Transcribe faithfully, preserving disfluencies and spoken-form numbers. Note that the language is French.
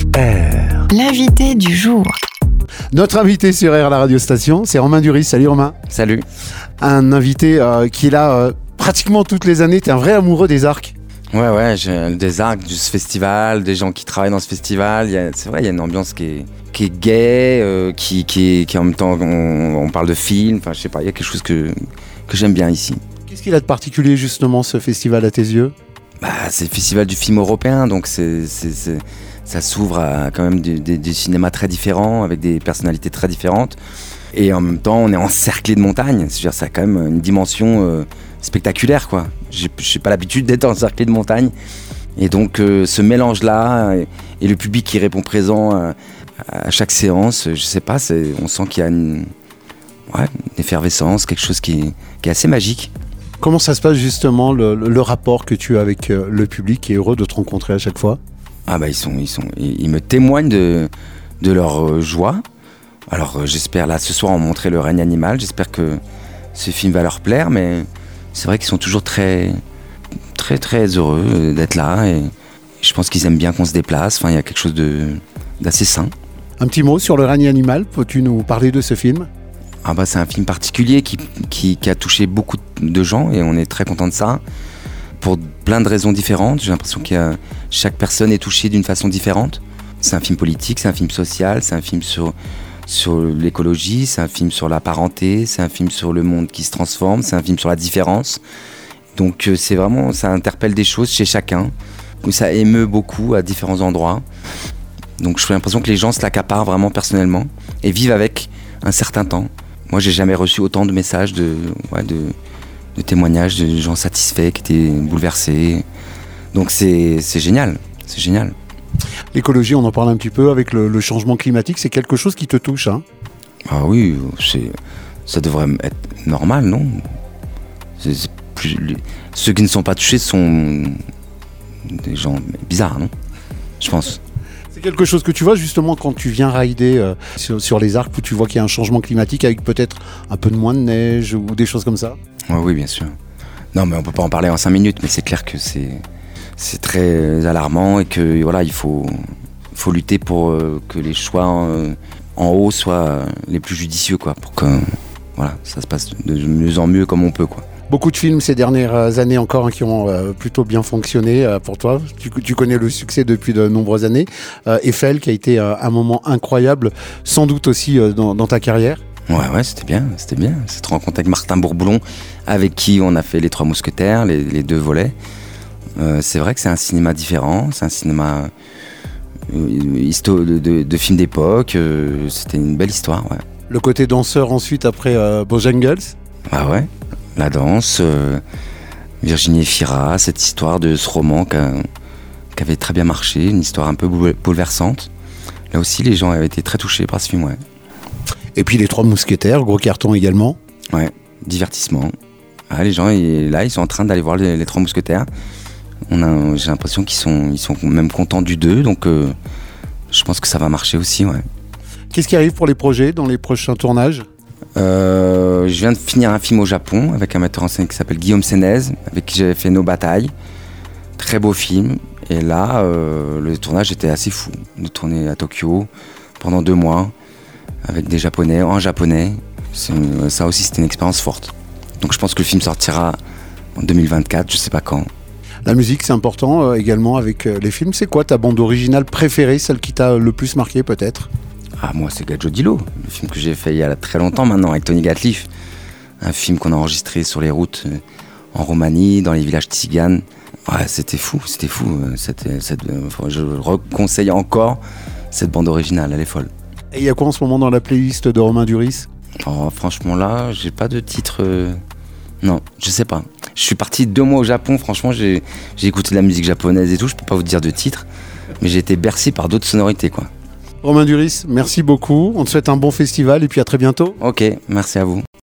R. L'invité du jour. Notre invité sur R, la radio station, c'est Romain Duris. Salut Romain. Salut. Un invité euh, qui est là euh, pratiquement toutes les années. T'es un vrai amoureux des arcs. Ouais, ouais, j'ai des arcs de ce festival, des gens qui travaillent dans ce festival. Il y a, c'est vrai, il y a une ambiance qui est, qui est gaie, euh, qui, qui, qui en même temps, on, on parle de films. Enfin, je sais pas, il y a quelque chose que, que j'aime bien ici. Qu'est-ce qu'il a de particulier justement ce festival à tes yeux ? Bah, c'est le festival du film européen, donc c'est, c'est, c'est, ça s'ouvre à quand même des, des, des cinémas très différents, avec des personnalités très différentes. Et en même temps, on est encerclé de montagnes. C'est-à-dire, ça a quand même une dimension euh, spectaculaire, quoi. J'ai, j'ai pas l'habitude d'être encerclé de montagnes. Et donc, euh, ce mélange-là, et, et le public qui répond présent à, à chaque séance, je sais pas, c'est, on sent qu'il y a une, ouais, une effervescence, quelque chose qui, qui est assez magique. Comment ça se passe justement le, le, le rapport que tu as avec euh, le public qui est heureux de te rencontrer à chaque fois ? Ah bah ils sont, ils sont, ils, ils me témoignent de, de leur euh, joie. Alors euh, j'espère, là ce soir on montrait Le règne animal, j'espère que ce film va leur plaire, mais c'est vrai qu'ils sont toujours très, très très heureux d'être là et je pense qu'ils aiment bien qu'on se déplace. Enfin il y a quelque chose de, d'assez sain. Un petit mot sur Le règne animal, peux-tu nous parler de ce film ? Ah bah c'est un film particulier qui, qui, qui a touché beaucoup de gens et on est très content de ça. Pour plein de raisons différentes, j'ai l'impression que chaque personne est touchée d'une façon différente. C'est un film politique, c'est un film social, c'est un film sur, sur l'écologie, c'est un film sur la parenté, c'est un film sur le monde qui se transforme, c'est un film sur la différence. Donc c'est vraiment, ça interpelle des choses chez chacun, ça émeut beaucoup à différents endroits. Donc j'ai l'impression que les gens se l'accaparent vraiment personnellement et vivent avec un certain temps. Moi j'ai jamais reçu autant de messages de... Ouais, de de témoignages de gens satisfaits, qui étaient bouleversés. Donc c'est, c'est génial, c'est génial. L'écologie, on en parle un petit peu avec le, le changement climatique, c'est quelque chose qui te touche, hein ? Ah oui, c'est, ça devrait être normal, non ? c'est, c'est plus, les, Ceux qui ne sont pas touchés sont des gens bizarres, non ? Je pense. C'est quelque chose que tu vois justement quand tu viens rider euh, sur, sur les arcs où tu vois qu'il y a un changement climatique avec peut-être un peu de moins de neige ou des choses comme ça ? Ouais, oui, bien sûr. Non, mais on peut pas en parler en cinq minutes, mais c'est clair que c'est, c'est très alarmant et que voilà, il faut, faut lutter pour euh, que les choix en, en haut soient les plus judicieux, quoi, pour que voilà, ça se passe de mieux en mieux comme on peut, quoi. Beaucoup de films ces dernières années encore hein, qui ont euh, plutôt bien fonctionné euh, pour toi. Tu, tu connais le succès depuis de nombreuses années. Euh, Eiffel qui a été euh, un moment incroyable, sans doute aussi euh, dans, dans ta carrière. Ouais, ouais, c'était bien, c'était bien. Cette rencontre avec Martin Bourboulon, avec qui on a fait Les Trois Mousquetaires, les, les deux volets. Euh, c'est vrai que c'est un cinéma différent, c'est un cinéma euh, histo- de, de, de film d'époque. Euh, c'était une belle histoire, ouais. Le côté danseur ensuite après euh, Bojangles. Ah ouais, la danse, euh, Virginie Efira, cette histoire de ce roman qui, a, qui avait très bien marché, une histoire un peu bouleversante. Là aussi, les gens avaient été très touchés par ce film, ouais. Et puis Les Trois Mousquetaires, gros carton également. Ouais, divertissement. Ah, les gens, ils, là, ils sont en train d'aller voir les, les Trois Mousquetaires. On a, j'ai l'impression qu'ils sont, ils sont même contents du deux, donc euh, je pense que ça va marcher aussi, ouais. Qu'est-ce qui arrive pour les projets dans les prochains tournages ? euh, Je viens de finir un film au Japon avec un metteur en scène qui s'appelle Guillaume Sénez, avec qui j'avais fait Nos batailles. Très beau film. Et là, euh, le tournage était assez fou. De tourner à Tokyo pendant deux mois. Avec des Japonais, en japonais. C'est, ça aussi, c'était une expérience forte. Donc je pense que le film sortira en deux mille vingt-quatre, je sais pas quand. La musique, c'est important euh, également avec euh, les films. C'est quoi ta bande originale préférée, celle qui t'a le plus marqué peut-être ? Ah, moi, c'est Gadjo Dilo, le film que j'ai fait il y a très longtemps maintenant, avec Tony Gatliff. Un film qu'on a enregistré sur les routes euh, en Roumanie, dans les villages tziganes. Ouais, c'était fou, c'était fou. C'était, cette, euh, je reconseille encore cette bande originale, elle est folle. Et il y a quoi en ce moment dans la playlist de Romain Duris ? Oh, franchement là, j'ai pas de titre. Euh... Non, je sais pas. Je suis parti deux mois au Japon, franchement, j'ai, j'ai écouté de la musique japonaise et tout, je peux pas vous dire de titre, mais j'ai été bercé par d'autres sonorités, quoi. Romain Duris, merci beaucoup. On te souhaite un bon festival et puis à très bientôt. Ok, merci à vous.